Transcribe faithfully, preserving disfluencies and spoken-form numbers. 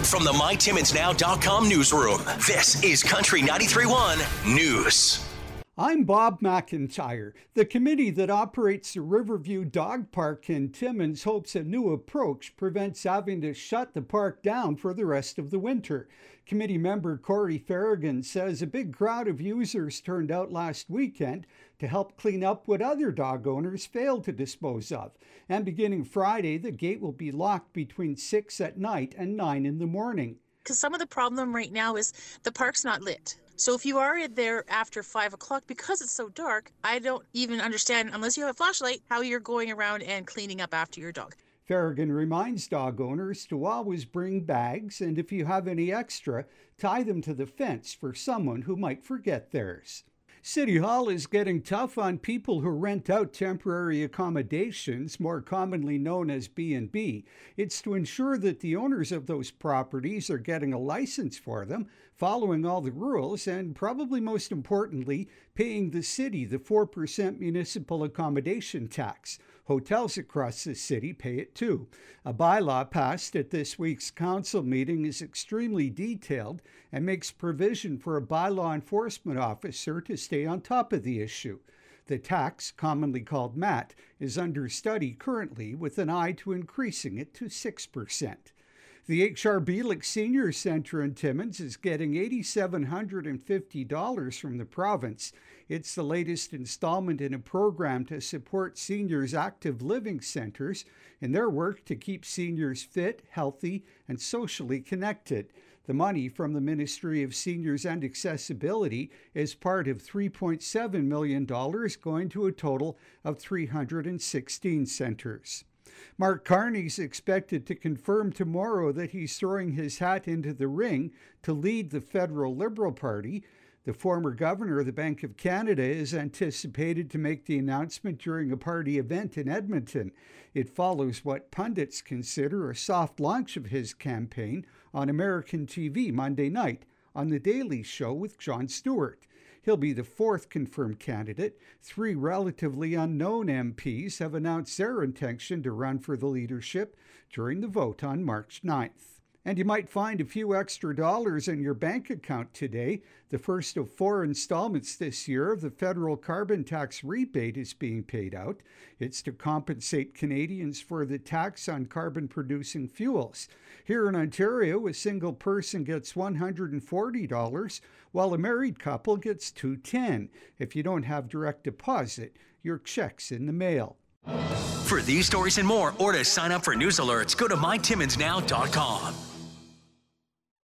from the my timmins now dot com newsroom, this is Country ninety-three point one News. I'm Bob McIntyre. The committee that operates the Riverview Dog Park in Timmins hopes a new approach prevents having to shut the park down for the rest of the winter. Committee member Corey Farragon says a big crowd of users turned out last weekend to help clean up what other dog owners failed to dispose of. And beginning Friday, the gate will be locked between six at night and nine in the morning. Because some of the problem right now is the park's not lit. So if you are in there after five o'clock, because it's so dark, I don't even understand, unless you have a flashlight, how you're going around and cleaning up after your dog. Farragon reminds dog owners to always bring bags, and if you have any extra, tie them to the fence for someone who might forget theirs. City Hall is getting tough on people who rent out temporary accommodations, more commonly known as B and B. It's to ensure that the owners of those properties are getting a license for them, following all the rules, and probably most importantly, paying the city the four percent municipal accommodation tax. Hotels across the city pay it too. A bylaw passed at this week's council meeting is extremely detailed and makes provision for a bylaw enforcement officer to stay on top of the issue. The tax, commonly called M A T, is under study currently with an eye to increasing it to six percent. The H R Bielik Senior Center in Timmins is getting eight thousand seven hundred fifty dollars from the province. It's the latest installment in a program to support seniors' active living centers in their work to keep seniors fit, healthy, and socially connected. The money from the Ministry of Seniors and Accessibility is part of three point seven million dollars going to a total of three hundred sixteen centers. Mark Carney's expected to confirm tomorrow that he's throwing his hat into the ring to lead the federal Liberal Party. The former governor of the Bank of Canada is anticipated to make the announcement during a party event in Edmonton. It follows what pundits consider a soft launch of his campaign on American T V Monday night on The Daily Show with Jon Stewart. He'll be the fourth confirmed candidate. Three relatively unknown M Ps have announced their intention to run for the leadership during the vote on March ninth. And you might find a few extra dollars in your bank account today. The first of four installments this year of the federal carbon tax rebate is being paid out. It's to compensate Canadians for the tax on carbon-producing fuels. Here in Ontario, a single person gets one hundred forty dollars, while a married couple gets two hundred ten dollars. If you don't have direct deposit, your check's in the mail. For these stories and more, or to sign up for news alerts, go to my timmins now dot com.